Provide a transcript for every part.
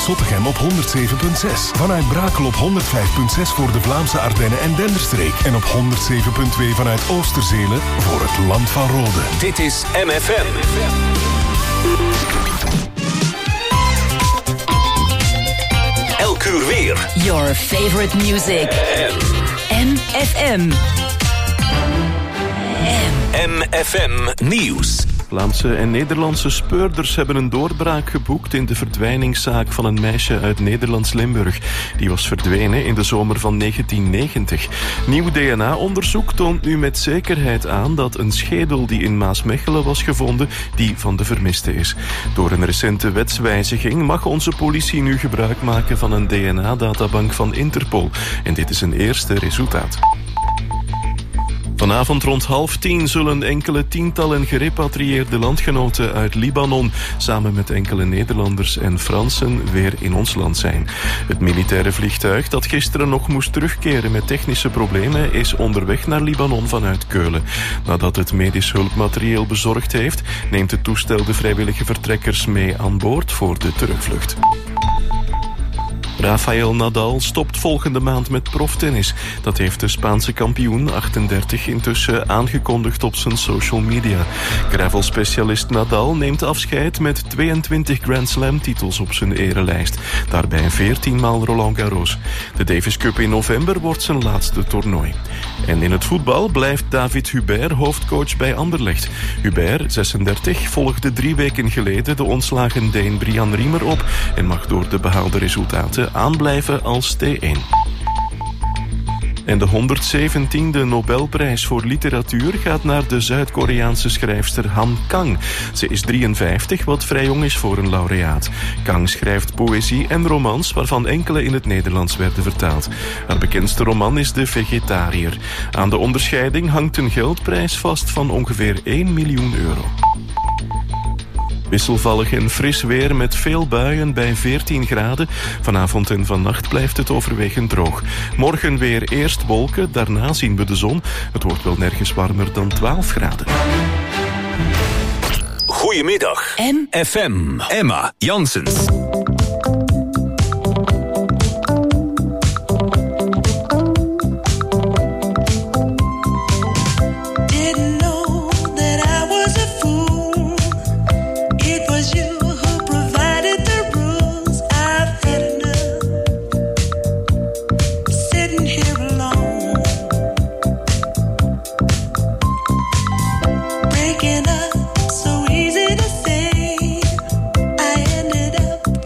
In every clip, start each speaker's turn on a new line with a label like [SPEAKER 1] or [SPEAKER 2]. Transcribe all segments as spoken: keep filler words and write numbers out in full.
[SPEAKER 1] Zottegem op honderd zeven komma zes. Vanuit Brakel op honderd vijf komma zes voor de Vlaamse Ardennen en Denderstreek. En op honderd zeven komma twee vanuit Oosterzelen voor het Land van Rode.
[SPEAKER 2] Dit is M F M. Elk uur weer.
[SPEAKER 3] Your favorite music. M F M.
[SPEAKER 2] M F M Nieuws.
[SPEAKER 4] Vlaamse en Nederlandse speurders hebben een doorbraak geboekt in de verdwijningszaak van een meisje uit Nederlands Limburg. Die was verdwenen in de zomer van negentien negentig. Nieuw D N A-onderzoek toont nu met zekerheid aan dat een schedel die in Maasmechelen was gevonden, die van de vermiste is. Door een recente wetswijziging mag onze politie nu gebruik maken van een D N A-databank van Interpol. En dit is een eerste resultaat. Vanavond rond half tien zullen enkele tientallen gerepatrieerde landgenoten uit Libanon samen met enkele Nederlanders en Fransen weer in ons land zijn. Het militaire vliegtuig dat gisteren nog moest terugkeren met technische problemen is onderweg naar Libanon vanuit Keulen. Nadat het medisch hulpmaterieel bezorgd heeft, neemt het toestel de vrijwillige vertrekkers mee aan boord voor de terugvlucht. Rafael Nadal stopt volgende maand met proftennis. Dat heeft de Spaanse kampioen achtendertig intussen aangekondigd op zijn social media. Gravelspecialist Nadal neemt afscheid met tweeëntwintig Grand Slam titels op zijn erelijst. Daarbij veertien maal Roland Garros. De Davis Cup in november wordt zijn laatste toernooi. En in het voetbal blijft David Hubert hoofdcoach bij Anderlecht. Hubert, zesendertig, volgde drie weken geleden de ontslagen Deen Brian Riemer op en mag door de behaalde resultaten aanblijven als T één. En de honderdzeventiende Nobelprijs voor literatuur gaat naar de Zuid-Koreaanse schrijfster Han Kang. Ze is drieënvijftig, wat vrij jong is voor een laureaat. Kang schrijft poëzie en romans, waarvan enkele in het Nederlands werden vertaald. Haar bekendste roman is De Vegetariër. Aan de onderscheiding hangt een geldprijs vast van ongeveer één miljoen euro. Wisselvallig en fris weer met veel buien bij veertien graden. Vanavond en vannacht blijft het overwegend droog. Morgen weer eerst wolken, daarna zien we de zon. Het wordt wel nergens warmer dan twaalf graden.
[SPEAKER 2] Goedemiddag.
[SPEAKER 3] M
[SPEAKER 2] F M. Emma Janssens.
[SPEAKER 5] Breaking up so easy to say. I ended up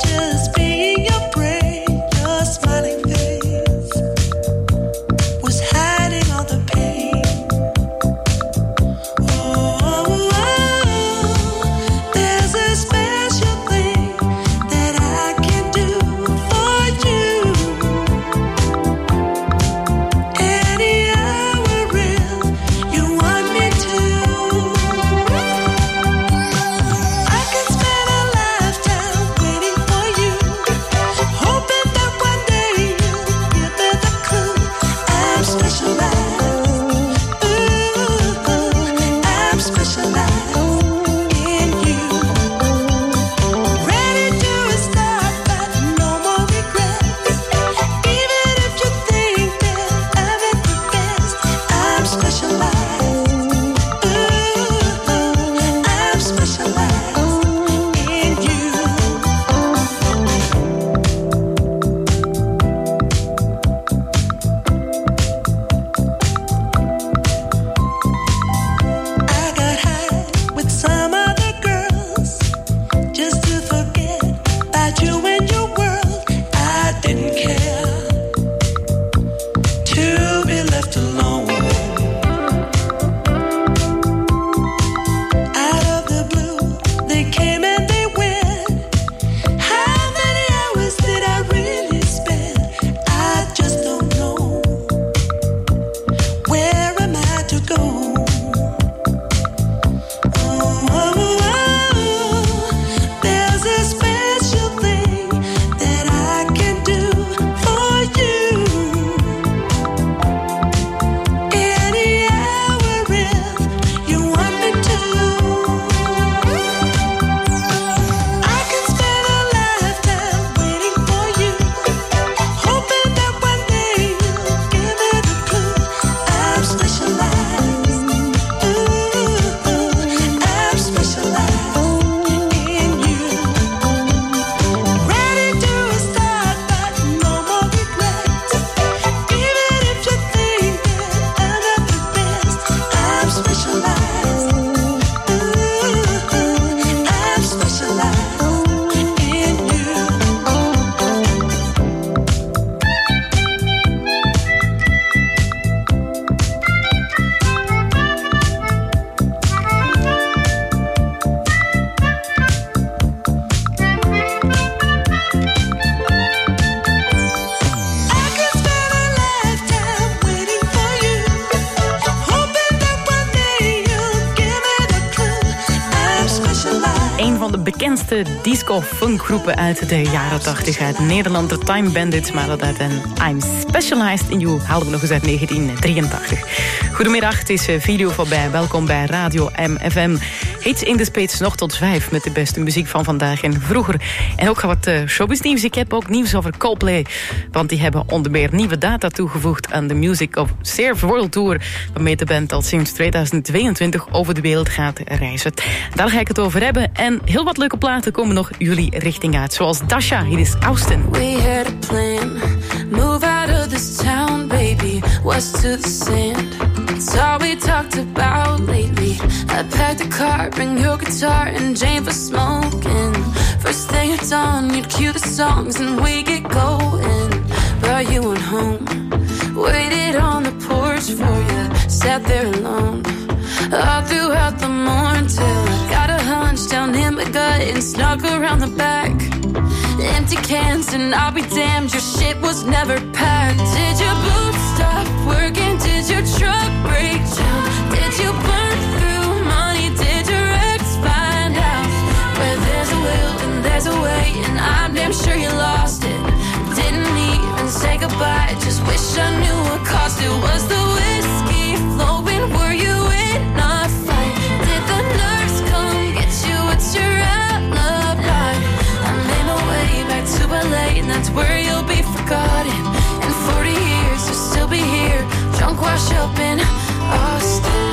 [SPEAKER 5] bekendste disco-funkgroepen uit de jaren tachtig. Uit Nederland, de Time Bandits, maar dat uit een I'm Specialized in You haalden we nog eens uit negentien drieëntachtig. Goedemiddag, het is video voorbij. Welkom bij Radio M F M. Hits in de Spits, nog tot vijf met de beste muziek van vandaag en vroeger. En ook wat uh, showbiznieuws. Ik heb ook nieuws over Coldplay, want die hebben onder meer nieuwe data toegevoegd aan de Music of Surf World Tour, waarmee de band al sinds tweeduizend tweeëntwintig over de wereld gaat reizen. Daar ga ik het over hebben. En heel wat leuke platen komen nog jullie richting uit. Zoals Dasha, hier is Austin.
[SPEAKER 6] We had a plan. Move out of this town, baby. West to the sand. It's all we talked about lately. I packed a car, bring your guitar and Jane for smoking. First thing at dawn, you'd cue the songs and we get going. But you went home, waited on the porch for you, sat there alone. All throughout the morning till I got a hunch down in my gut and snuck around the back. Empty cans and I'll be damned, your shit was never packed. Did your boots stop working? Did your truck break down? Did you burn through money? Did your ex find out? Where there's a will and there's a way, and I'm damn sure you lost it. Didn't even say goodbye, just wish I knew what cost it. Was the whiskey flowing? Were you in a fight? Did the nurse come get you? What's your alibi? I made my way back to L A, and that's where you'll be forgotten. In forty years you'll still be here, drunk wash up in Austin.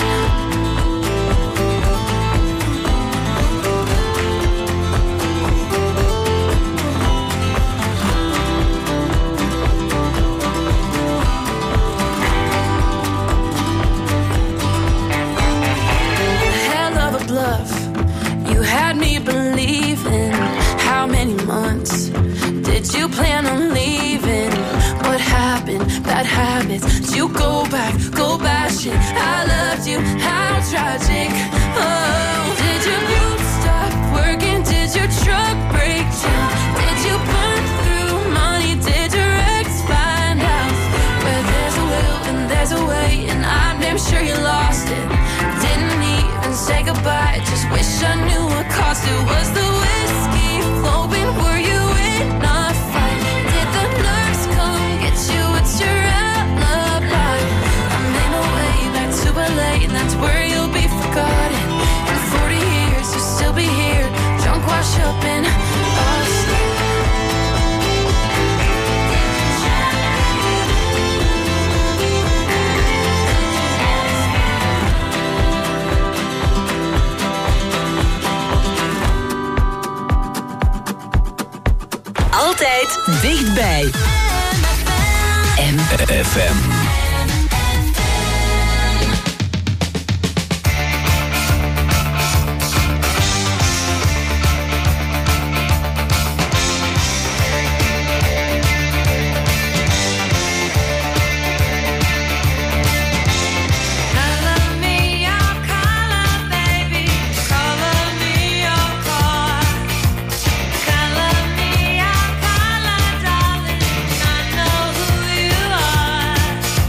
[SPEAKER 6] You had me believing. How many months did you plan on leaving? What happened? Bad habits. Did you go back? Go bashing. I loved you. How tragic. Oh, did your boots stop working? Did your truck break down? Did you burn through money? Did your ex find out? Where there's a will and there's a way, and I'm damn sure you lost it. Didn't even say goodbye, just wish I knew what cost it. Was the whiskey flowing? Were you in a fight? Did the nurse come get you? What's your alibi? I made my way back to L A, and that's where you'll be forgotten. In forty years you'll still be here, drunk wash up in Austin.
[SPEAKER 3] Altijd dichtbij. M F M.
[SPEAKER 7] Color me, oh color, darling, I know who you are.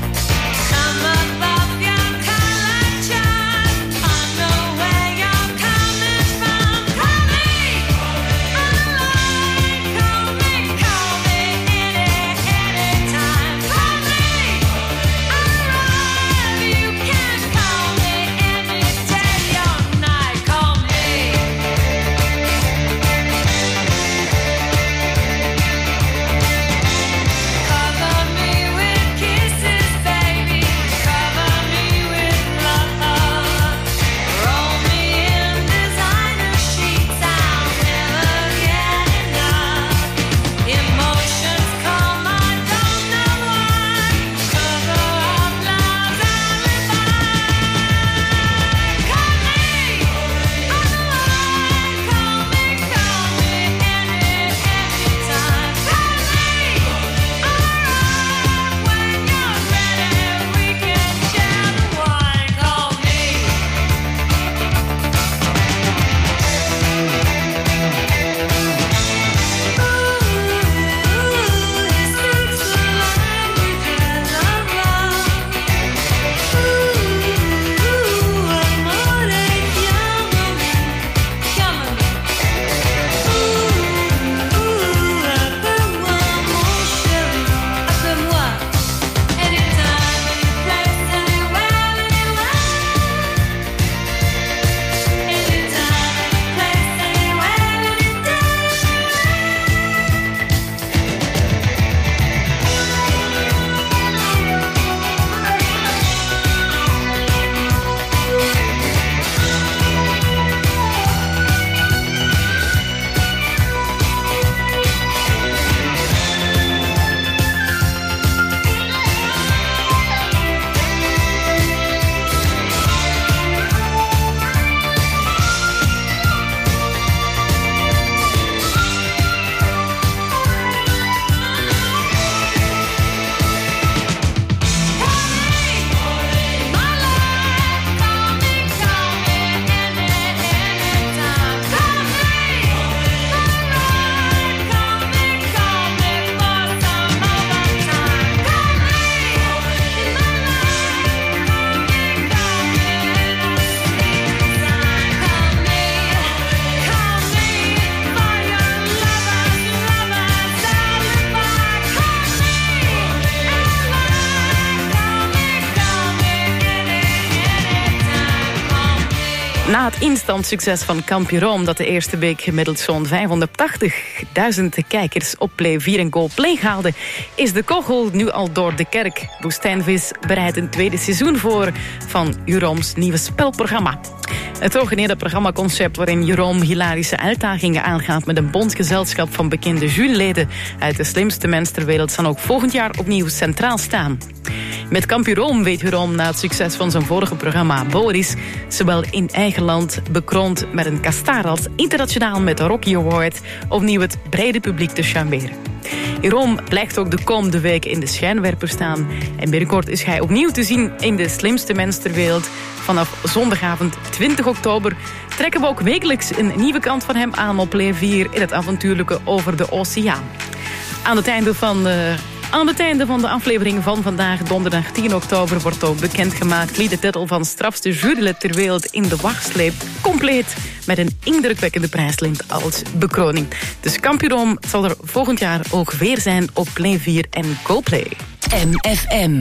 [SPEAKER 5] Na het instant succes van Kampioen Rome, dat de eerste week gemiddeld zo'n vijfhonderdtachtigduizend kijkers op Play vier en Go Play haalde, is de kogel nu al door de kerk. Woestijnvis bereidt een tweede seizoen voor van Jerome's nieuwe spelprogramma. Het originele programmaconcept waarin Jerome hilarische uitdagingen aangaat met een bondgezelschap van bekende juryleden uit de slimste mens ter wereld zal ook volgend jaar opnieuw centraal staan. Met Kampioen Rome weet Jerome na het succes van zijn vorige programma Boris zowel in eigen land bekroond met een kastaar als internationaal met de Rocky Award opnieuw het brede publiek te charmeren. Jerome blijft ook de komende weken in de schijnwerper staan en binnenkort is hij opnieuw te zien in de slimste mens ter wereld. Vanaf zondagavond twintig oktober trekken we ook wekelijks een nieuwe kant van hem aan op Play vier in het avontuurlijke Over de Oceaan. Aan het einde van de, aan het einde van de aflevering van vandaag, donderdag tien oktober, wordt ook bekendgemaakt wie de titel van strafste jurylid ter wereld in de wacht sleept, compleet met een indrukwekkende prijslint als bekroning. Dus Kampioen Rome zal er volgend jaar ook weer zijn op Play vier en GoPlay.
[SPEAKER 3] M F M.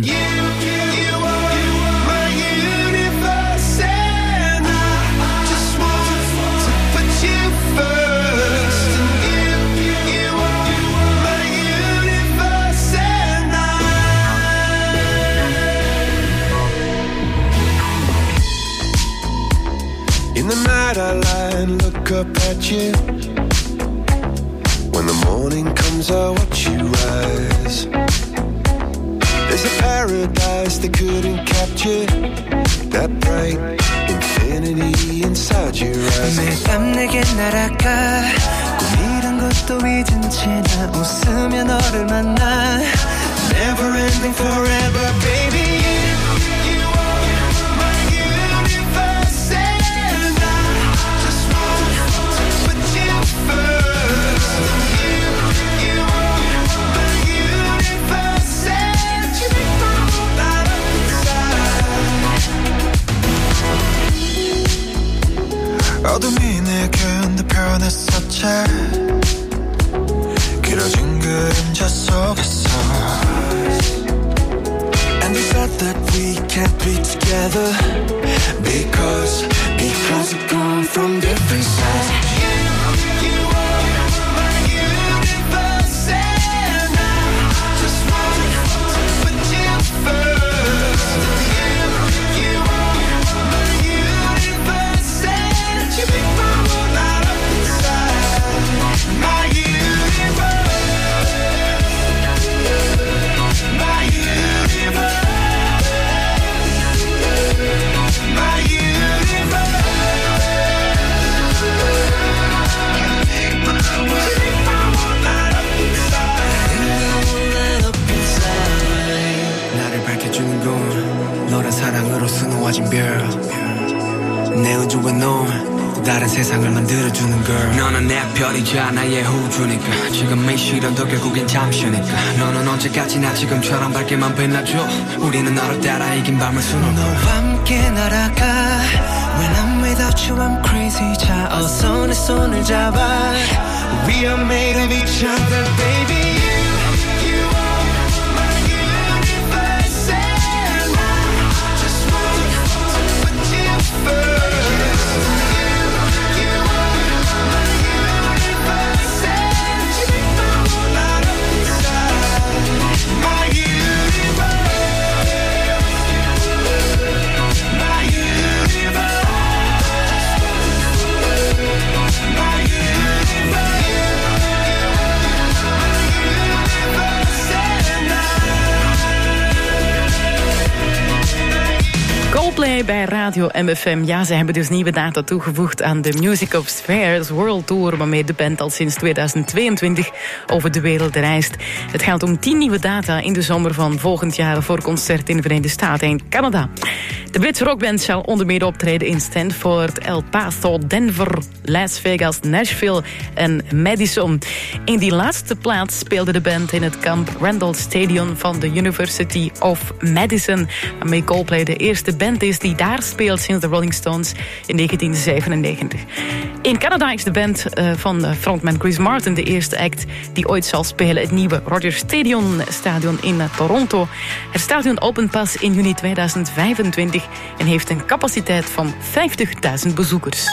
[SPEAKER 7] In the night I lie and look up at you. When the morning comes I watch you rise. There's a paradise they couldn't capture, that bright infinity inside your eyes.
[SPEAKER 8] 매일 밤 내게 날아가 꿈이란 것도 잊은 채 나 웃으며 너를 만나. Never ending forever baby.
[SPEAKER 7] 어둠이 내겐 더 변했었지. 길어진 그림자 속에서. And you said that we can't be together Because, because we've gone from different sides. 사랑으로 수놓아진 별 내 우주와 너 다른 세상을 만들어주는 girl. 너는 내 별이자 나의 호주니까 지금의 시련도 결국엔 잠시니까 너는 언제까지나 지금처럼 밝게만 빛나줘. 우리는 너를 따라 이긴 밤을 수놓고 너와 함께 날아가. When I'm without you I'm crazy. 자 어서 내 손을 잡아. We are made of each other baby.
[SPEAKER 5] Coldplay bij Radio M F M. Ja, ze hebben dus nieuwe data toegevoegd aan de Music of Spheres World Tour, waarmee de band al sinds tweeduizend tweeëntwintig over de wereld reist. Het gaat om tien nieuwe data in de zomer van volgend jaar voor concerten in de Verenigde Staten en Canada. De Britse rockband zal onder meer optreden in Stanford, El Paso, Denver, Las Vegas, Nashville en Madison. In die laatste plaats speelde de band in het Camp Randall Stadion van de University of Madison, waarmee Coldplay de eerste band is die die daar speelt sinds de Rolling Stones in negentien zevenennegentig. In Canada is de band uh, van frontman Chris Martin de eerste act die ooit zal spelen. Het nieuwe Rogers Stadium Stadion in uh, Toronto. Het stadion opent pas in juni tweeduizend vijfentwintig en heeft een capaciteit van vijftigduizend bezoekers.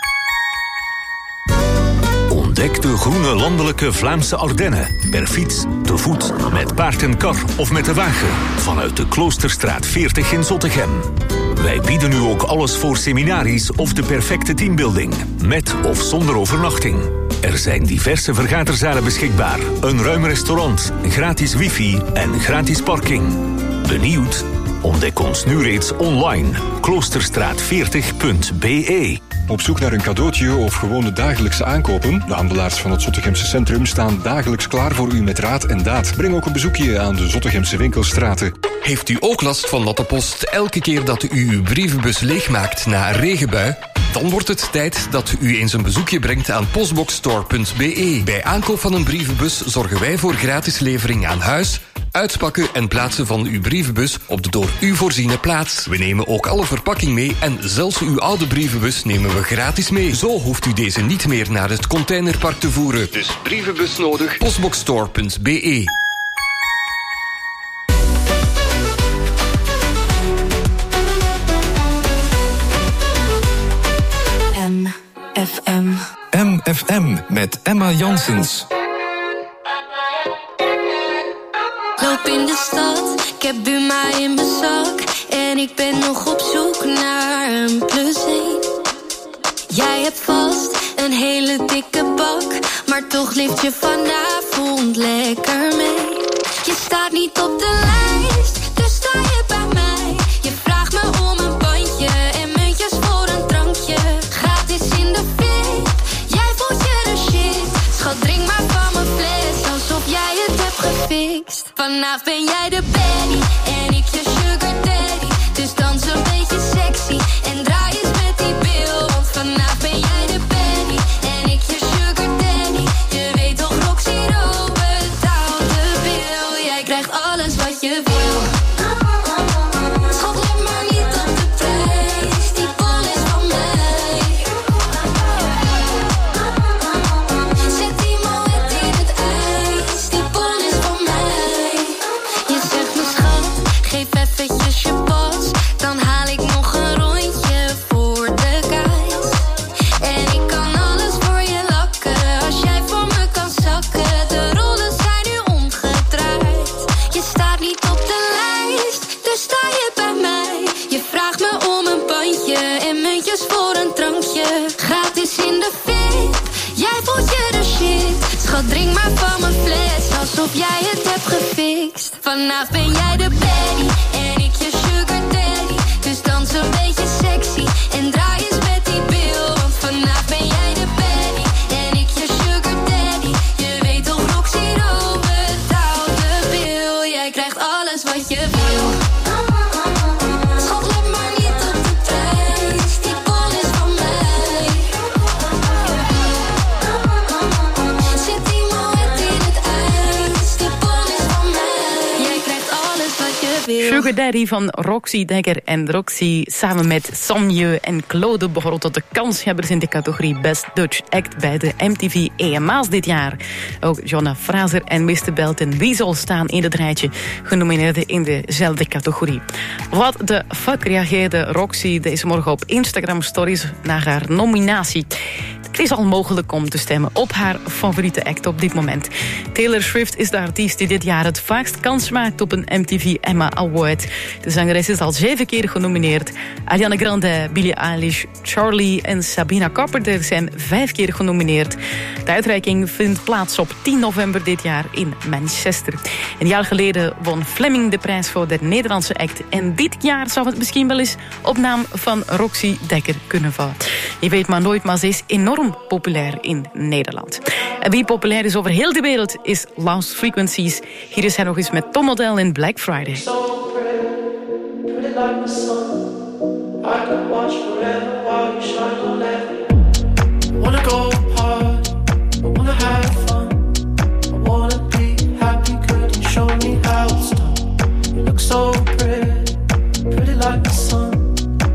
[SPEAKER 2] Ontdek de groene landelijke Vlaamse Ardennen. Per fiets, te voet, met paard en kar of met de wagen. Vanuit de Kloosterstraat veertig in Zottegem. Wij bieden nu ook alles voor seminaries of de perfecte teambuilding. Met of zonder overnachting. Er zijn diverse vergaderzalen beschikbaar. Een ruim restaurant, gratis wifi en gratis parking. Benieuwd? Ontdek ons nu reeds online. kloosterstraat veertig punt b e.
[SPEAKER 9] Op zoek naar een cadeautje of gewoon de dagelijkse aankopen? De handelaars van het Zottegemse centrum staan dagelijks klaar voor u met raad en daad. Breng ook een bezoekje aan de Zottegemse winkelstraten.
[SPEAKER 10] Heeft u ook last van dat de post elke keer dat u uw brievenbus leegmaakt na een regenbui? Dan wordt het tijd dat u eens een bezoekje brengt aan postboxstore punt b e. Bij aankoop van een brievenbus zorgen wij voor gratis levering aan huis, uitpakken en plaatsen van uw brievenbus op de door u voorziene plaats. We nemen ook alle verpakking mee en zelfs uw oude brievenbus nemen we gratis mee. Zo hoeft u deze niet meer naar het containerpark te voeren. Dus brievenbus nodig, postboxstore punt b e.
[SPEAKER 6] M F M.
[SPEAKER 11] M F M met Emma Janssens.
[SPEAKER 6] Loop in de stad, ik heb Buma in mijn zak. En ik ben nog op zoek naar een plus één. Jij hebt vast een hele dikke bak, maar toch lift je vanavond lekker mee. Je staat niet op de lijst, dus sta je bij mij. Je vraagt me om een bandje en muntjes voor een drankje. Gratis in de fit, jij voelt je de shit. Schat, drink maar van mijn fles, alsof jij het hebt gefixt. Vanavond ben jij de baddie en ik je sugar daddy. Dus dans een beetje sexy en draai eens met die bil. Want vanavond ben jij de baddie en ik je sugar daddy. Je weet toch, Roxy Rob betaalt de bil. Jij krijgt alles wat je wil. Schat, let maar niet op de prijs, die bol is van mij. Zet die moet in het ijs, die bol is van mij. Je zegt me schat, geef eventjes je pas, dan haal ik nog een rondje voor de guys. En ik kan alles voor je lakken, als jij voor me kan zakken. De rollen zijn nu omgedraaid. Je staat niet op de lijst, dus sta je bij mij. Je vraagt me om een bandje en muntjes voor een drankje. Gratis in de fit, jij voelt je de shit. Schat, drink maar van mijn fles, alsof jij het hebt gefixt. Vanavond ben jij de baddie en ik je sugar daddy. Dus dans een beetje sexy en draai eens met die bil. Want vanavond ben jij de baddie en ik je sugar daddy. Je weet toch, Roxy Rob betaalt de bil. Jij krijgt alles wat je wil. Schat, let maar niet op de prijs, die bol is van mij. Zet die moet in het ijs, die bol is van mij. Jij krijgt alles wat je wil.
[SPEAKER 5] Sugar Daddy van Roxy Dekker en Roxy samen met Somje en Claude behoren tot de kanshebbers in de categorie Best Dutch Act bij de M T V E M A's dit jaar. Ook Jonna Fraser en mister Belton Weasel staan in het rijtje genomineerden in dezelfde categorie. Wat de fuck reageerde Roxy deze morgen op Instagram stories naar haar nominatie. Het is al mogelijk om te stemmen op haar favoriete act op dit moment. Taylor Swift is de artiest die dit jaar het vaakst kans maakt op een M T V Emma Award. De zangeres is al zeven keer genomineerd. Ariana Grande, Billie Eilish, Charlie en Sabrina Carpenter zijn vijf keer genomineerd. De uitreiking vindt plaats op tien november dit jaar in Manchester. Een jaar geleden won Fleming de prijs voor de Nederlandse act. En dit jaar zou het misschien wel eens op naam van Roxy Dekker kunnen vallen. Je weet maar nooit, maar ze is enorm populair in Nederland. En wie populair is over heel de wereld is Lost Frequencies. Hier is hij nog eens met Tom Odell in Black Friday.
[SPEAKER 12] Wanna go hard, I wanna have fun, I wanna be happy, could you show me how it's done? You look so pretty, pretty like the sun.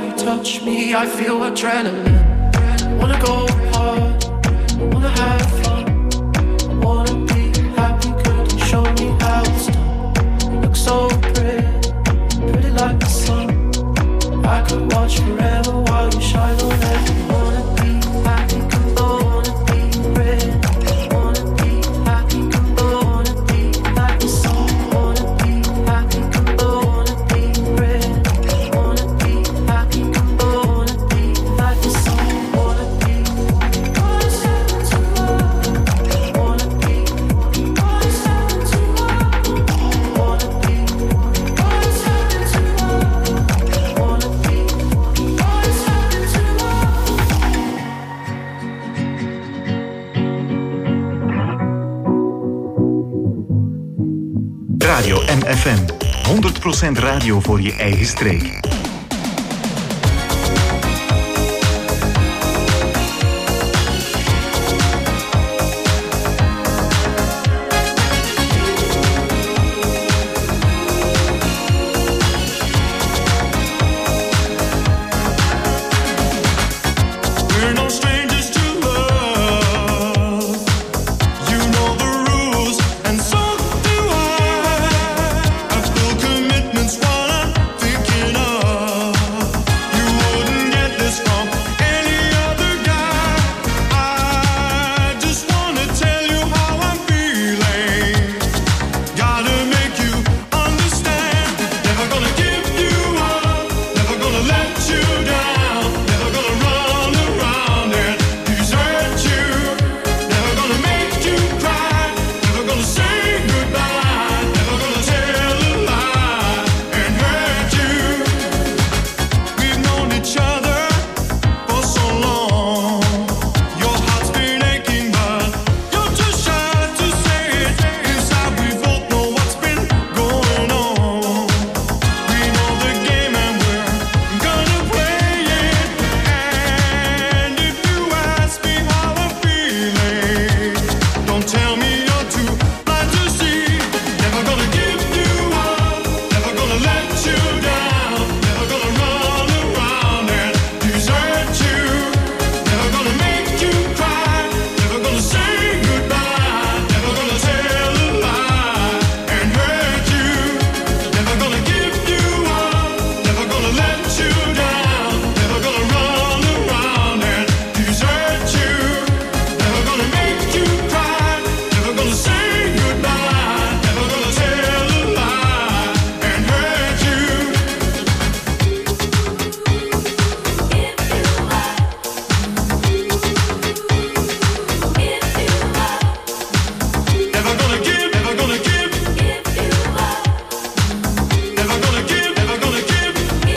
[SPEAKER 12] you touch me, I feel adrenaline. Wanna go hard, wanna have fun, wanna be happy, could you show me how it's done? You look so pretty, pretty like the sun. I could watch forever while you shine on everyone. Wanna be happy, could go, wanna be pretty, wanna be happy, could go, wanna be like the sun. Wanna be happy, could go, wanna be pretty, wanna be happy, could go, wanna be like the sun. Wanna be wanna step to love, wanna be wanna step to love, wanna be wanna step into love, wanna be wanna step into love.
[SPEAKER 13] Radio M F M. honderd procent radio voor je eigen streek.
[SPEAKER 14] We're no strangers to love. You know the rules, and so do I. I feel commitment's what I'm thinking of. You wouldn't get this from any other guy. I just wanna tell you how I'm feeling. Gotta make you understand. Never gonna give you up. Never gonna let you down. Never gonna run around and desert you. Never gonna make you cry. Never gonna say goodbye. Never gonna tell a lie and hurt you. We've known each other for so long. Your heart's been aching, but you're too shy to say it. Inside we both know what's been going on. We know the game and we're gonna play it. And if you ask me how I'm feeling, don't tell me you're too blind to see. Never gonna give you up. Never gonna let you down. Never gonna run around and desert you. Never gonna make you cry. Never gonna say goodbye. Never gonna tell a lie and hurt you. Never gonna give you up. Never gonna let you down. Never gonna run around and desert you. Never gonna make you cry. Never gonna say goodbye. Never gonna tell a lie and hurt you. Never gonna give, never gonna give. Never gonna give, never gonna give.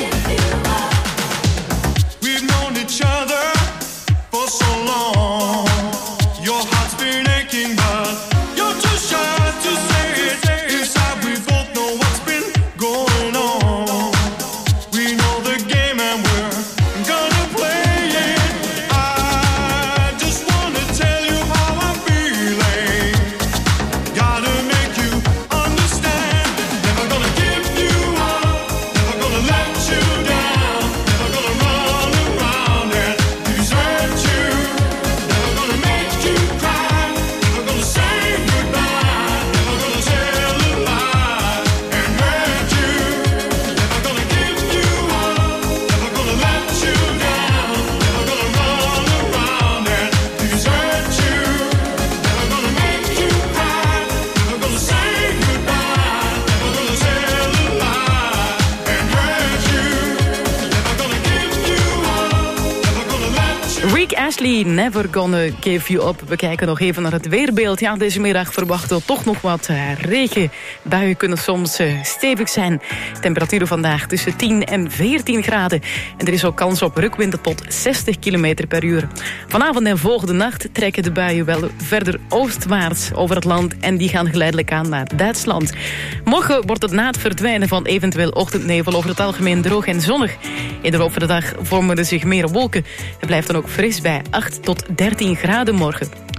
[SPEAKER 14] We've known each other for so long. Your heart's been aching, but you're too shy to say it. Inside we both know what's been going on. We know the game and we're gonna play it. I just wanna tell you how I'm feeling. Gotta make you understand. Never gonna give you up. Never gonna let you down. Never gonna run around and desert you. Never gonna make you cry. Never gonna say goodbye. Never gonna tell a lie and hurt you. Never gonna give you up. Never gonna let you down. Never gonna run around and desert you. Never gonna make you cry. Never gonna say goodbye. Never gonna tell a lie and hurt you. Never gonna give you up. Never gonna let you.
[SPEAKER 5] Rick Astley, Never Gonna Give You Up. We kijken nog even naar het weerbeeld. Ja, deze middag verwachten we toch nog wat uh, regen. Buien kunnen soms uh, stevig zijn. Temperaturen vandaag tussen tien en veertien graden. En er is ook kans op rukwinden tot zestig kilometer per uur. Vanavond en volgende nacht trekken de buien wel verder oostwaarts over het land. En die gaan geleidelijk aan naar Duitsland. Morgen wordt het na het verdwijnen van eventueel ochtendnevel over het algemeen droog en zonnig. In de loop van de dag vormen er zich meer wolken. Het blijft dan ook fris bij acht tot dertien graden morgen.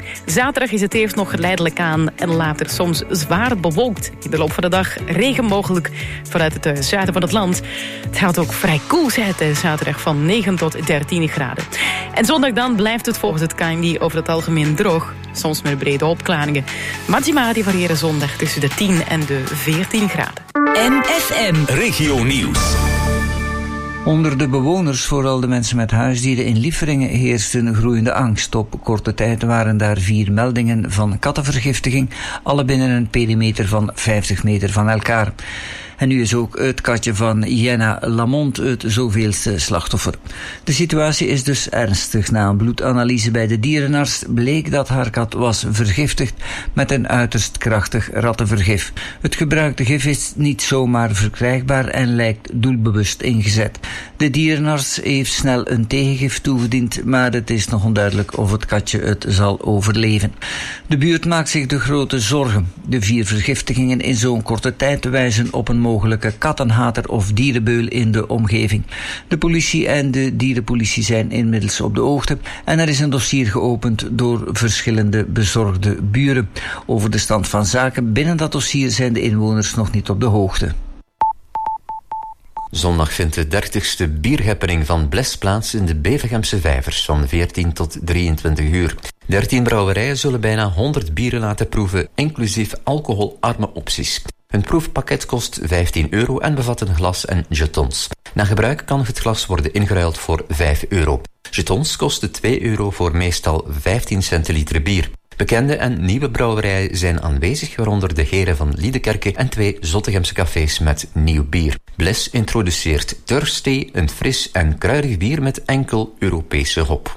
[SPEAKER 5] Zaterdag is het eerst nog geleidelijk aan en later soms zwaar bewolkt. In de loop van de dag regen mogelijk vanuit het zuiden van het land. Het gaat ook vrij koel zijn tijdens zaterdag van negen tot dertien graden. En zondag dan blijft het volgens het K N M over het algemeen droog. Soms met brede opklaringen. Maxima die variëren zondag tussen de tien en de veertien graden.
[SPEAKER 3] M F M
[SPEAKER 2] Regio Nieuws.
[SPEAKER 15] Onder de bewoners, vooral de mensen met huisdieren in Lieferingen, heerst een groeiende angst. Op korte tijd waren daar vier meldingen van kattenvergiftiging, alle binnen een perimeter van vijftig meter van elkaar. En nu is ook het katje van Jenna Lamont het zoveelste slachtoffer. De situatie is dus ernstig. Na een bloedanalyse bij de dierenarts bleek dat haar kat was vergiftigd met een uiterst krachtig rattenvergif. Het gebruikte gif is niet zomaar verkrijgbaar en lijkt doelbewust ingezet. De dierenarts heeft snel een tegengif toegediend, maar het is nog onduidelijk of het katje het zal overleven. De buurt maakt zich de grote zorgen. De vier vergiftigingen in zo'n korte tijd wijzen op een mogelijke kattenhater of dierenbeul in de omgeving. De politie en de dierenpolitie zijn inmiddels op de hoogte en er is een dossier geopend door verschillende bezorgde buren. Over de stand van zaken binnen dat dossier zijn de inwoners nog niet op de hoogte.
[SPEAKER 16] Zondag vindt de dertigste bierhappening van Bles plaats in de Bevegemse Vijvers van veertien tot drieëntwintig uur. dertien brouwerijen zullen bijna honderd bieren laten proeven, inclusief alcoholarme opties. Een proefpakket kost vijftien euro en bevat een glas en jetons. Na gebruik kan het glas worden ingeruild voor vijf euro. Jetons kosten twee euro voor meestal vijftien centiliter bier. Bekende en nieuwe brouwerijen zijn aanwezig, waaronder de Heren van Liedekerke en twee Zottegemse cafés met nieuw bier. Bles introduceert Thirsty, een fris en kruidig bier met enkel Europese hop.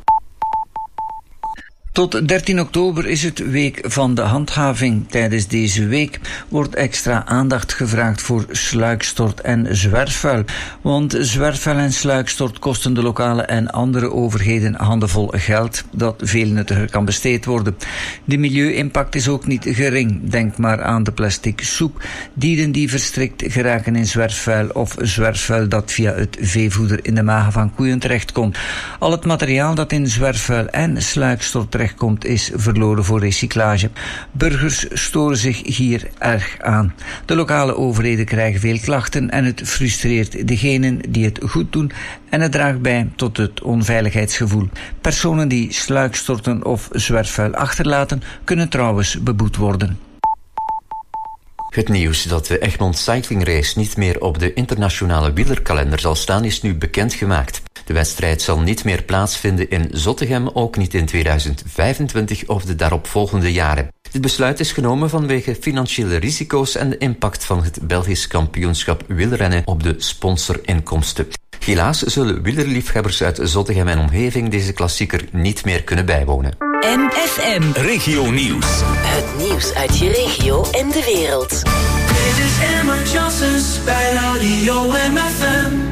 [SPEAKER 15] Tot dertien oktober is het week van de handhaving. Tijdens deze week wordt extra aandacht gevraagd voor sluikstort en zwerfvuil. Want zwerfvuil en sluikstort kosten de lokale en andere overheden handenvol geld dat veel nuttiger kan besteed worden. De milieu-impact is ook niet gering. Denk maar aan de plastic soep. Dieren die verstrikt geraken in zwerfvuil of zwerfvuil dat via het veevoeder in de magen van koeien terechtkomt. Al het materiaal dat in zwerfvuil en sluikstort terecht komt is verloren voor recyclage. Burgers storen zich hier erg aan. De lokale overheden krijgen veel klachten en het frustreert degenen die het goed doen en het draagt bij tot het onveiligheidsgevoel. Personen die sluikstorten of zwerfvuil achterlaten kunnen trouwens beboet worden.
[SPEAKER 16] Het nieuws dat de Egmond Cycling Race niet meer op de internationale wielerkalender zal staan is nu bekendgemaakt. De wedstrijd zal niet meer plaatsvinden in Zottegem, ook niet in tweeduizend vijfentwintig of de daaropvolgende jaren. Dit besluit is genomen vanwege financiële risico's en de impact van het Belgisch kampioenschap wielrennen op de sponsorinkomsten. Helaas zullen wielerliefhebbers uit Zottegem en omgeving deze klassieker niet meer kunnen bijwonen.
[SPEAKER 3] M F M
[SPEAKER 2] Regio Nieuws.
[SPEAKER 3] Het nieuws uit je regio en de wereld.
[SPEAKER 12] Dit is Emma Johnsons bij Radio M F M.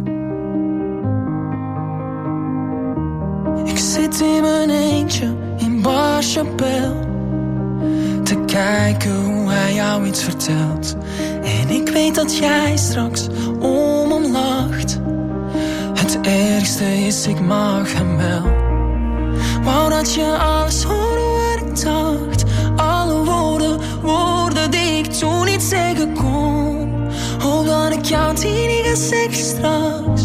[SPEAKER 12] Ik zit in mijn eentje in Barchapel te kijken hoe hij jou iets vertelt. En ik weet dat jij straks om hem lacht. Het ergste is, ik mag hem wel. Wou dat je alles hoorde wat ik dacht. Alle woorden, woorden die ik toen niet zeggen kon. Hoop dat ik jou die niet ga zeggen straks.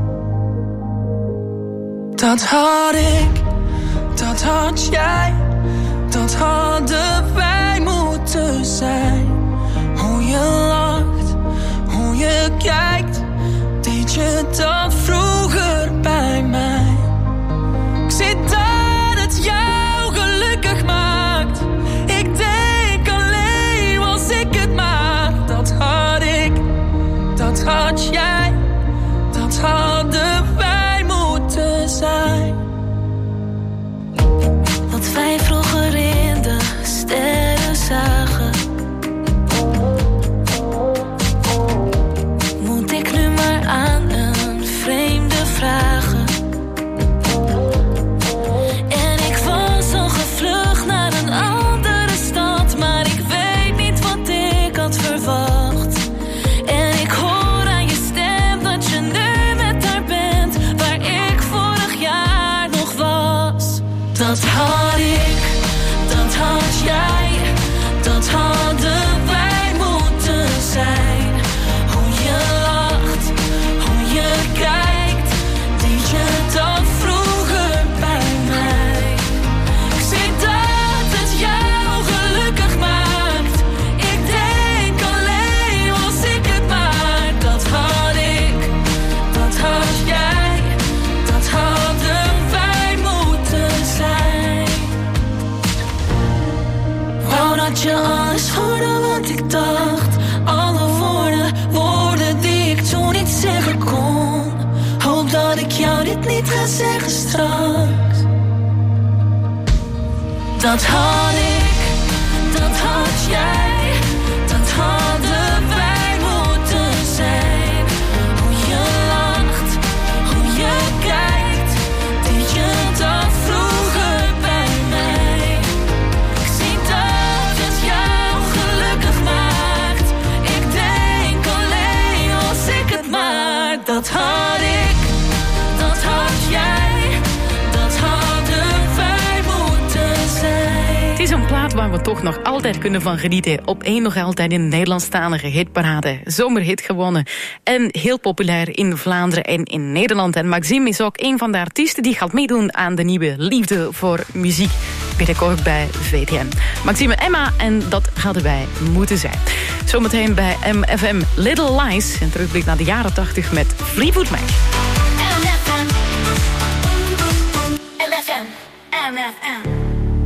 [SPEAKER 12] Dat had ik, dat had jij, dat hadden wij moeten zijn. Hoe je lacht, hoe je kijkt, deed je dat vroeger bij mij. Ik zit dat het jou gelukkig maakt. Ik denk alleen als ik het maak. Dat had ik, dat had jij, dat hadden wij moeten zijn.
[SPEAKER 6] Wat wij vroeger in de sterren zagen. Moet ik nu maar aan een vreemde vragen. En ik was al gevlucht naar een andere stad, maar ik weet niet wat ik had verwacht. En ik hoor aan je stem dat je nu met haar bent, waar ik vorig jaar nog was. Dat had ik,
[SPEAKER 17] ik niet ga zeggen straks. Dat had ik, dat had jij, dat hadden wij moeten zijn. Hoe je lacht, hoe je kijkt, deed je dat vroeger bij mij. Ik zie dat het jou gelukkig maakt. Ik denk alleen als ik het maar. Dat had ik, dat had jij, dat hadden wij moeten zijn.
[SPEAKER 5] Het is een plaat waar we toch nog altijd kunnen van genieten. Op één nog altijd in de Nederlandstalige hitparade. Zomerhit gewonnen. En heel populair in Vlaanderen en in Nederland. En Maxime is ook een van de artiesten die gaat meedoen aan de nieuwe Liefde voor Muziek. Binnenkort bij V T M. Maxime Emma en dat hadden wij moeten zijn. Zometeen bij M F M Little Lies. En terugblik naar de jaren tachtig met Fleetwood Mac.
[SPEAKER 17] M F M, M F M, M F M.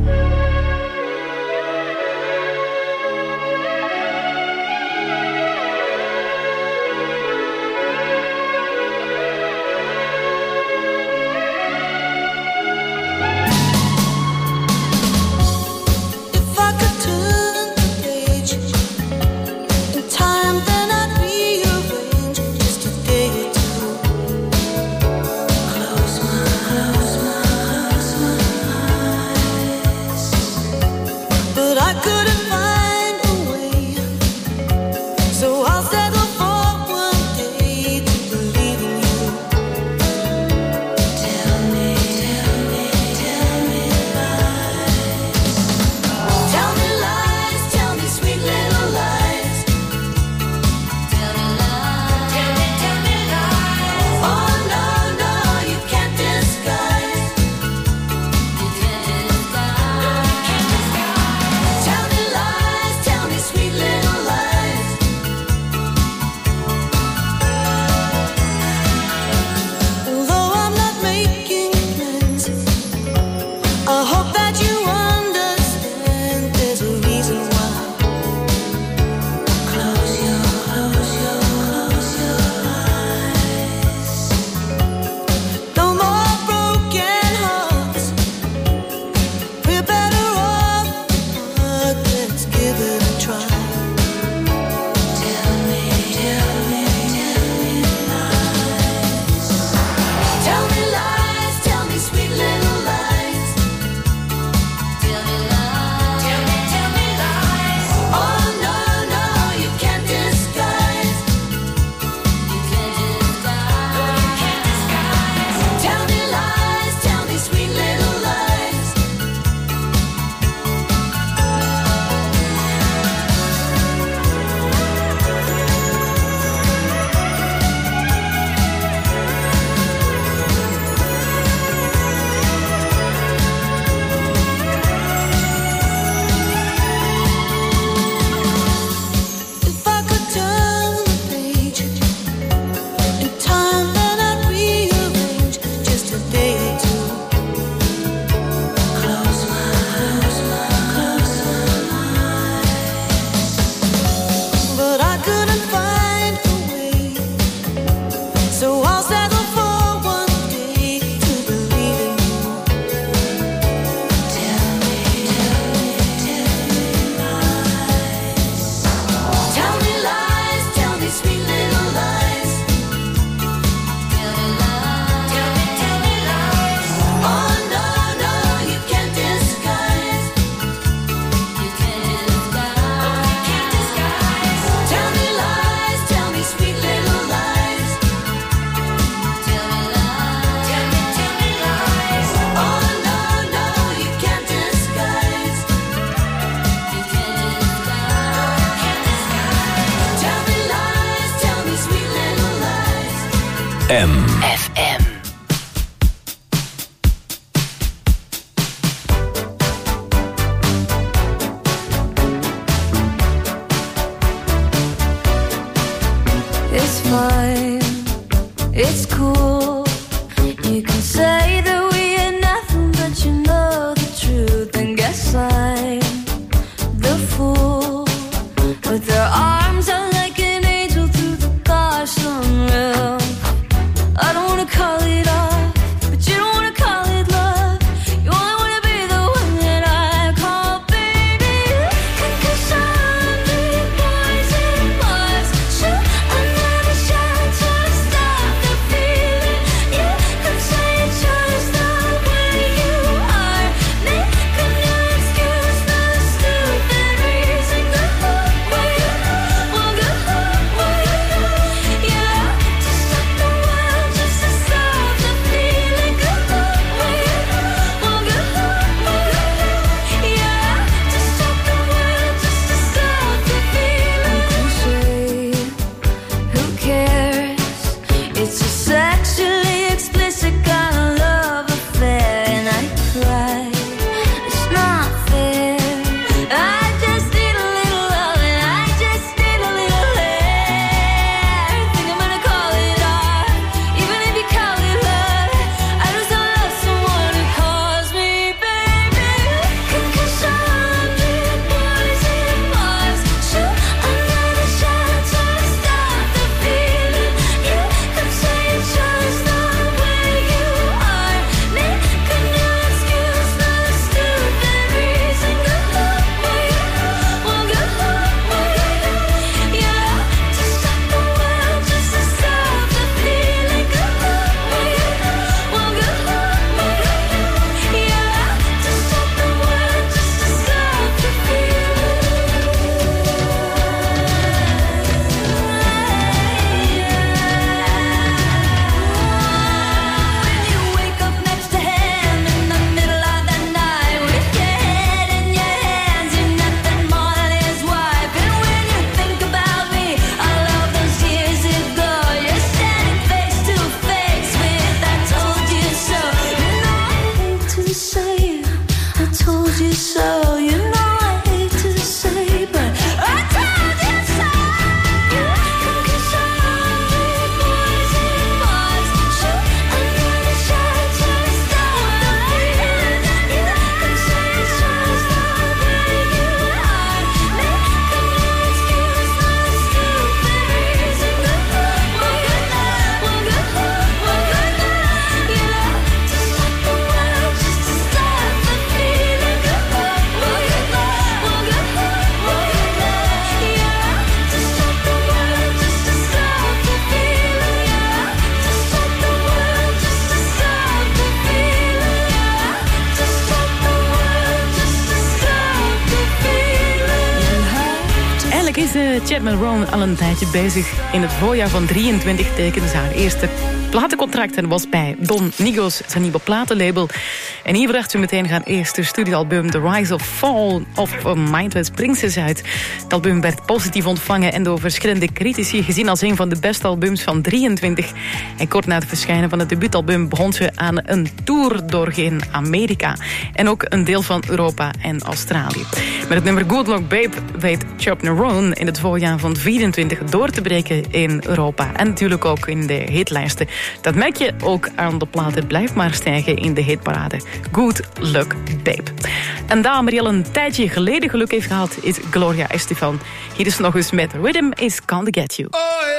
[SPEAKER 2] M
[SPEAKER 3] F M.
[SPEAKER 17] It's fine, it's cool. You can say that we ain't nothing, but you know the truth. And guess I'm the fool. With their arms out like an angel through the gosh unreal. I don't wanna call it off,
[SPEAKER 5] is uh, Chapman Roan al een tijdje bezig. In het voorjaar van drieëntwintig tekende ze haar eerste platencontract en was bij Don Nigos, zijn nieuwe platenlabel. En hier bracht ze meteen haar eerste studioalbum The Rise of Fall of a Mindless Princess uit. Het album werd positief ontvangen en door verschillende critici gezien als een van de beste albums van drieëntwintig. En kort na het verschijnen van het debuutalbum begon ze aan een tour door in Amerika. En ook een deel van Europa en Australië. Met het nummer Good Luck Babe weet Chapman Roan in het voorjaar van vierentwintig door te breken in Europa. En natuurlijk ook in de hitlijsten. Dat merk je ook aan de plaat. Het blijft maar stijgen in de hitparade. Good Luck Babe. En dame die al een tijdje geleden geluk heeft gehad is Gloria Estefan. Hier is nog eens met Rhythm is Gonna Get You.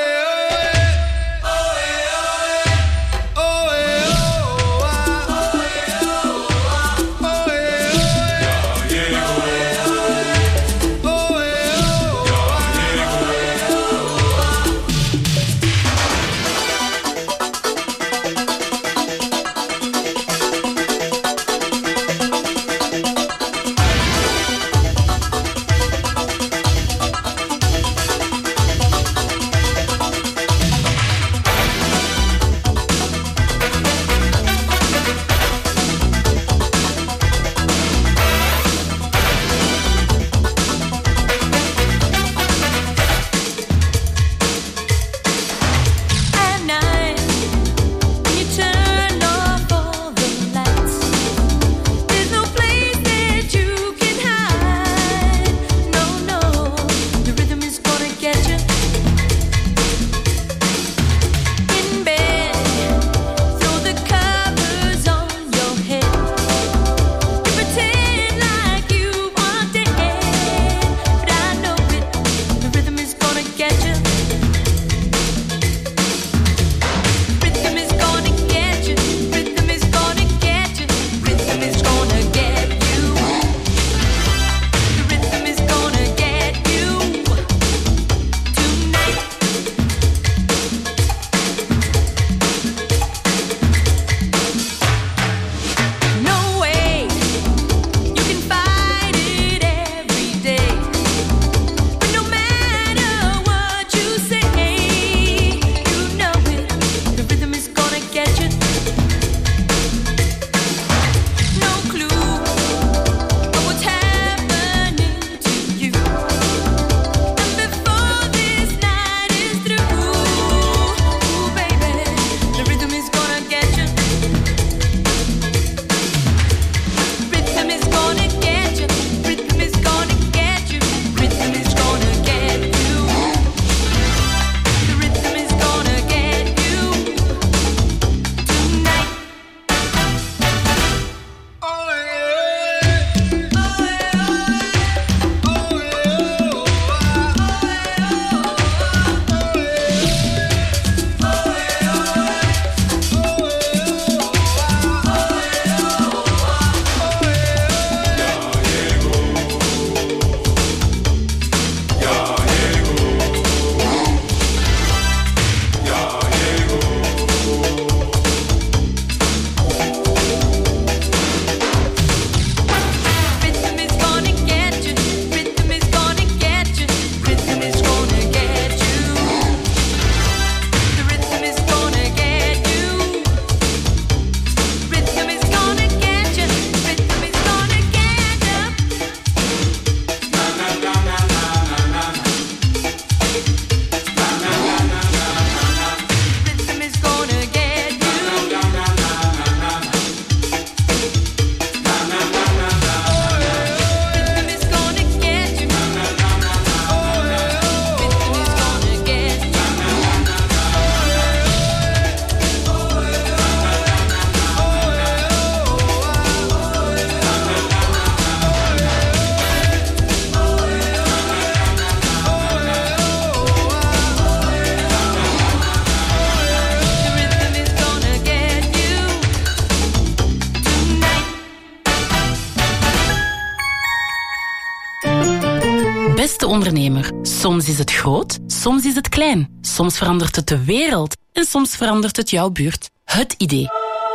[SPEAKER 18] Beste ondernemer, soms is het groot, soms is het klein. Soms verandert het de wereld en soms verandert het jouw buurt. Het idee.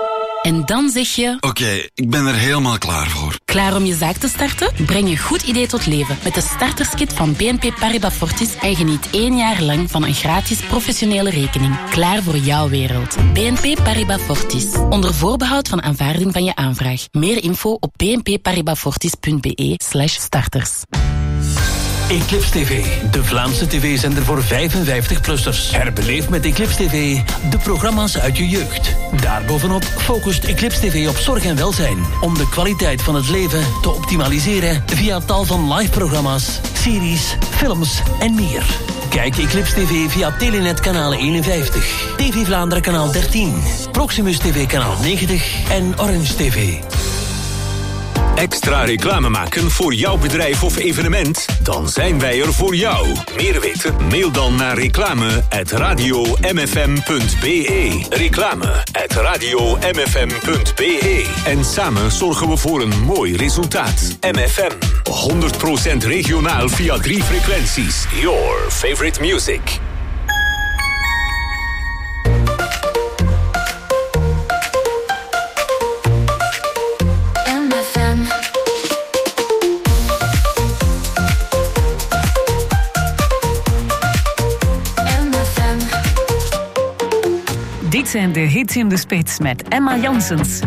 [SPEAKER 18] En dan zeg je...
[SPEAKER 19] Oké, okay, ik ben er helemaal klaar voor.
[SPEAKER 18] Klaar om je zaak te starten? Breng je goed idee tot leven met de starterskit van B N P Paribas Fortis en geniet één jaar lang van een gratis professionele rekening. Klaar voor jouw wereld. B N P Paribas Fortis. Onder voorbehoud van aanvaarding van je aanvraag. Meer info op bnpparibasfortis.be slash starters.
[SPEAKER 20] Eclipse T V, de Vlaamse tv-zender voor vijfenvijftig-plussers. Herbeleef met Eclipse T V de programma's uit je jeugd. Daarbovenop focust Eclipse T V op zorg en welzijn, om de kwaliteit van het leven te optimaliseren via tal van live-programma's, series, films en meer. Kijk Eclipse T V via Telenet kanaal eenenvijftig, T V Vlaanderen kanaal dertien, Proximus T V kanaal negentig en Orange T V.
[SPEAKER 2] Extra reclame maken voor jouw bedrijf of evenement? Dan zijn wij er voor jou. Meer weten? Mail dan naar reclame at radio m f m punt b e. Reclame at radio m f m punt b e. En samen zorgen we voor een mooi resultaat. M F M. honderd procent regionaal via drie frequenties. Your favorite music.
[SPEAKER 21] Dit zijn de hits in de spits met Emma Janssens.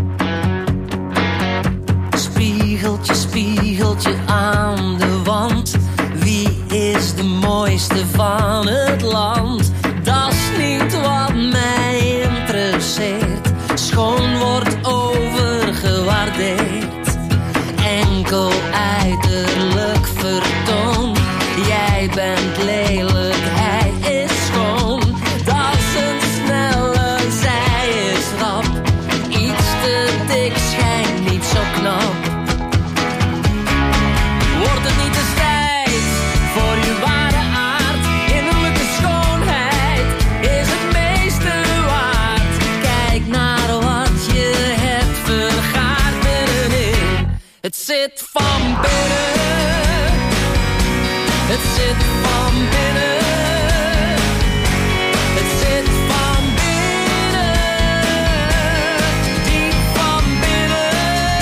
[SPEAKER 17] Spiegeltje, spiegeltje aan de wand. Wie is de mooiste van het land? Dat is niet wat mij interesseert. Schoon wordt overgewaardeerd. Enkel uiterlijk vertoon. Jij bent lelijk, hij is schoon. Dat is een snelle, zij is rap. Iets te dik schijnt niet zo knap. Wordt het niet eens tijd voor je ware aard? Innerlijke schoonheid is het meeste waard. Kijk naar wat je hebt vergaard binnenin. Het zit van binnen. Het zit van binnen. Het zit van binnen. Diep van binnen.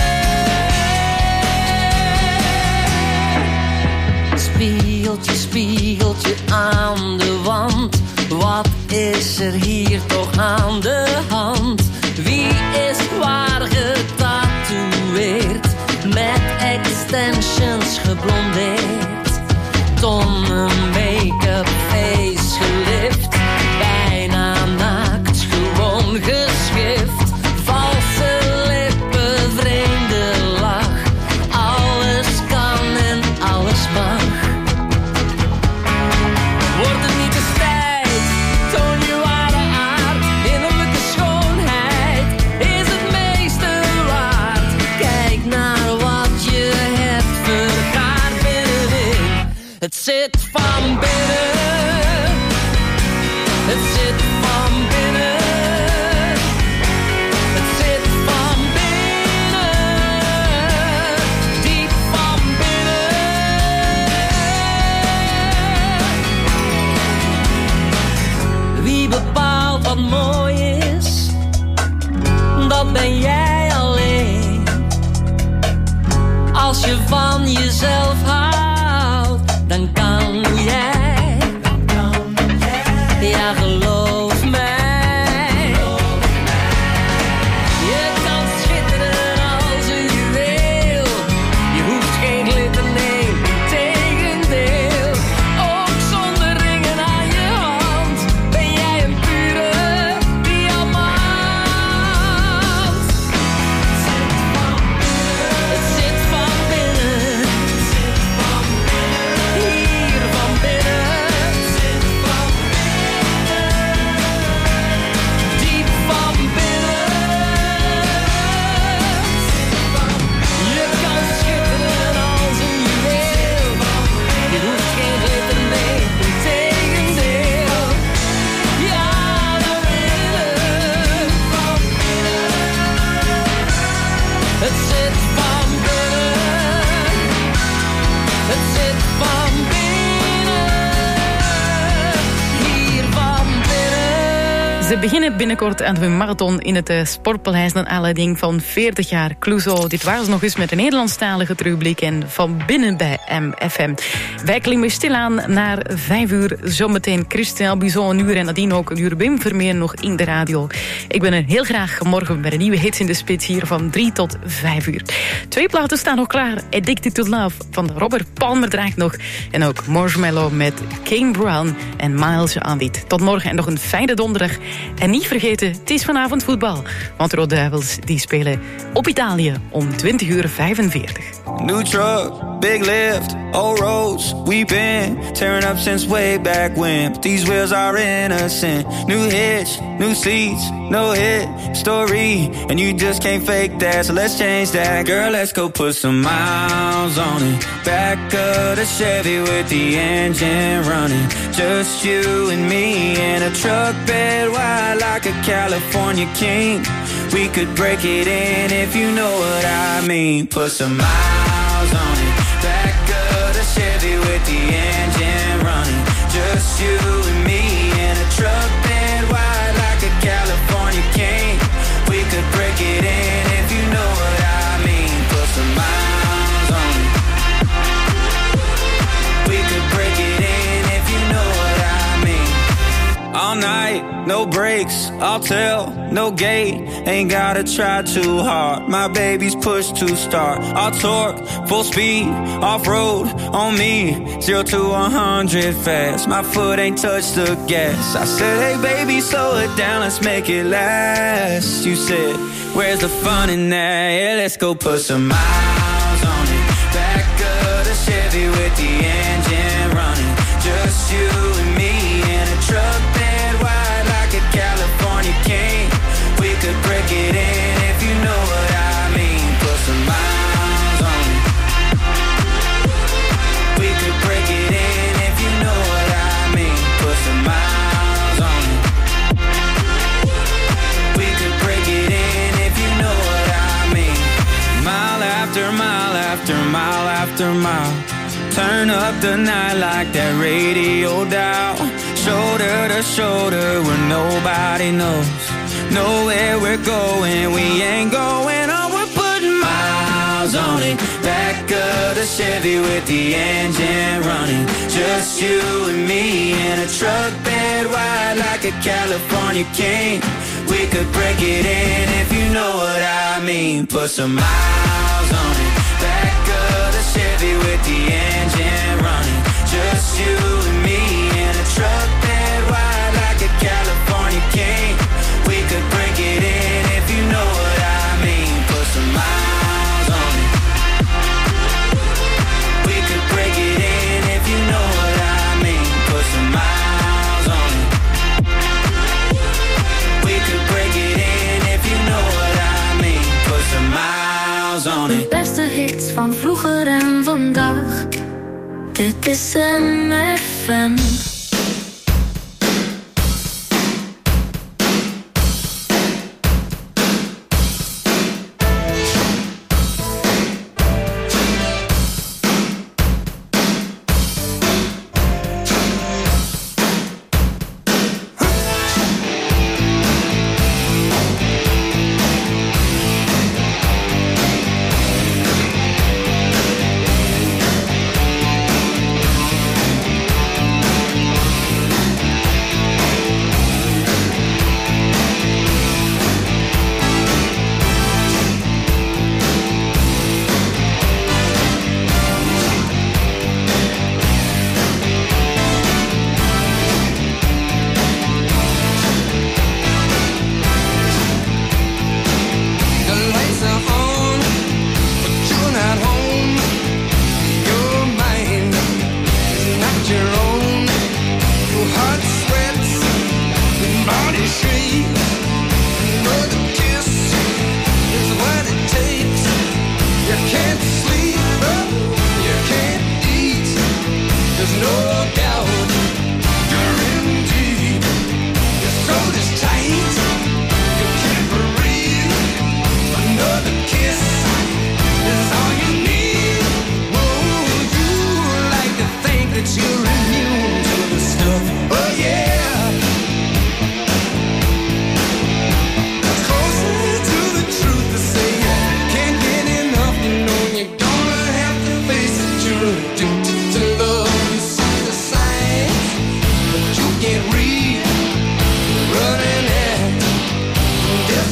[SPEAKER 17] Spiegeltje, spiegeltje aan de wand. Wat is er hier toch aan de hand? Wie is waar getatoeëerd? Met extensions geblondeerd. Tonnen make-up, face gelift. Bijna naakt, gewoon geschift. Valse lippen, vreemde lach. Alles kan en alles mag. Wordt het niet eens tijd? Toon je ware aard. Innerlijke schoonheid is het meeste waard. Kijk naar wat je hebt vergaard binnenin. Het zit van binnen. Het zit van binnen. Het zit van binnen. Diep van binnen. Wie bepaalt wat mooi is? Dat ben jij alleen. Als je van jezelf houdt, dan kan jij
[SPEAKER 5] Ze beginnen binnenkort aan de marathon in het uh, Sportpaleis naar aanleiding van veertig jaar Clouseau. Dit waren ze nog eens met een Nederlandstalige terugblik en van binnen bij M F M. Wij klimmen stilaan naar vijf uur. Zometeen Christel Buzon een uur en nadien ook een uur Wim Vermeer nog in de radio. Ik ben er heel graag morgen bij de nieuwe hits in de spits hier van drie tot vijf uur. Twee platen staan nog klaar. Addicted to Love van Robert Palmer draait nog. En ook Marshmallow met Kane Brown en Miles Aanwiet. Tot morgen en nog een fijne donderdag. En niet vergeten, het is vanavond voetbal. Want Rode Duivels die spelen op Italië om twintig uur vijfenveertig.
[SPEAKER 1] New truck, big lift, old roads, we've been tearing up since way back when. But these wheels are innocent. New hitch, new seats, no hit story. And you just can't fake that, so let's change that. Girl, let's go put some miles on it. Back of the Chevy with the engine running. Just you and me in a truck bed wide like a California king. We could break it in if you know what I mean. Put some miles on it. Back of the Chevy with the engine running. Just you and me in a truck bed wide like a California king. We could break it in if you know what I mean. Put some miles on it. We could break it in if you know what I mean. All night, no breaks, I'll tell, no gate. Ain't gotta try too hard, my baby's push to start. I'll torque, full speed, off-road, on me. Zero to a hundred fast, my foot ain't touched the gas. I said, hey baby, slow it down, let's make it last. You said, where's the fun in that? Yeah, let's go put some miles on it. Back of the Chevy with the engine running. Just you and me in a truck bed wide like a California king. We could break it in if you know what I mean. Put some miles on it. We could break it in if you know what I mean. Put some miles on it. We could break it in if you know what I mean. Mile after mile after mile after mile. Turn up the night like that radio dial. Shoulder to shoulder where nobody knows. Know where we're going, we ain't going on. We're putting miles on it. Back of the Chevy with the engine running. Just you and me in a truck bed wide like a California king. We could break it in if you know what I mean. Put some miles on it. Back of the Chevy with the engine running. Just you and me in a truck bed wide like a California king. We could break it in if you know what I mean. Put some miles on it. We could break it in if you know what I mean. Put some miles on it. We could break it in if you know what I mean. Put some miles on it.
[SPEAKER 17] De beste hits van vroeger en vandaag. Dit is M F M.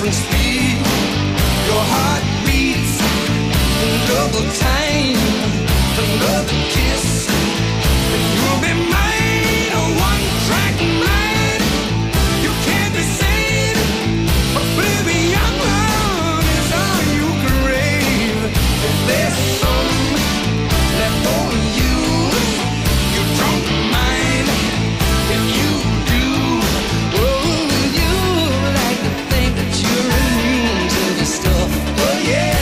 [SPEAKER 8] blazing speed. Your heart beats another time, another kiss, and you'll be mine, a one-track mind. You can't be sane, oblivion is all you crave. If there's some left over you, you don't mind. If you do, oh, you like to think that you're immune to the stuff. Oh yeah.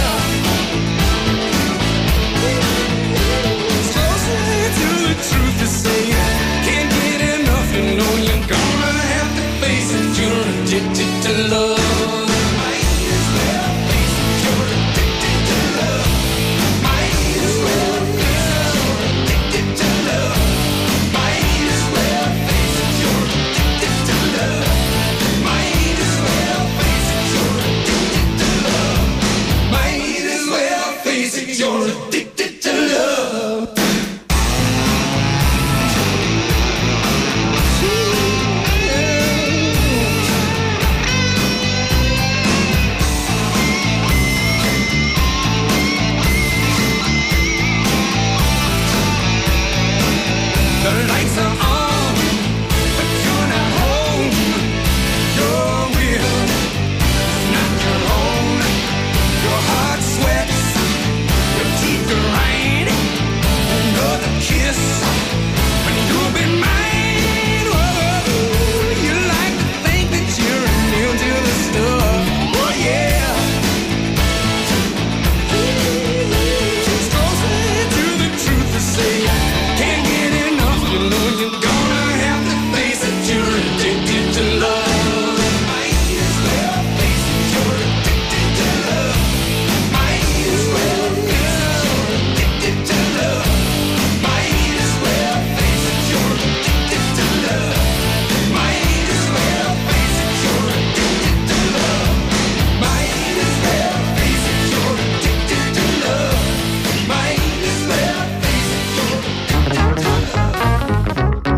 [SPEAKER 8] It's closer to the truth to say can't get enough. You know you're gonna have to face it. You're addicted to love. Might as well face it. You're addicted to love. Might as well face it. You're addicted to love. Might as well face it. You're addicted to love. Might as well face it. You're addicted to love. Might as well face it. You're addicted to love. The lights are on, but you're not home. Your will is not your own. Your heart sweats, your teeth grind. Another kiss, and you'll be mine. Whoa, you like to think that you're immune to the stuff. Oh yeah. It's closer to the truth to say can't get enough. You know you're gonna have to face it. You're addicted to love. Might as well face it. You're addicted to love. Might as well face it. You're addicted to love. Might as well face it. You're addicted to love. Might as well face it. You're addicted to love. Might as well face it. You're addicted to love. Might as well face it. You're addicted to love.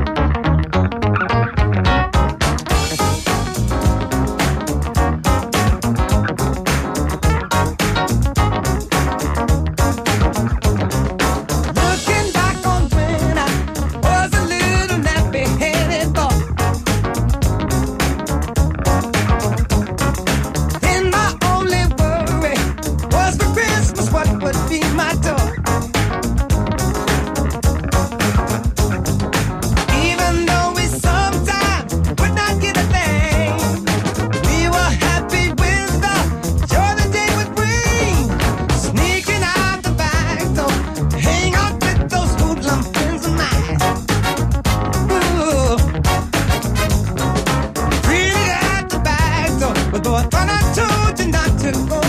[SPEAKER 8] Looking back on when I was a little nappy-headed boy, and my only worry was for Christmas what would be my toy. Even though we sometimes would not get a thing, we were happy with the joy the day would bring. Sneaking out the back door, hang out with those hoodlum friends of mine. Ooh. Really at the back door, but boy, I thought I told you not to go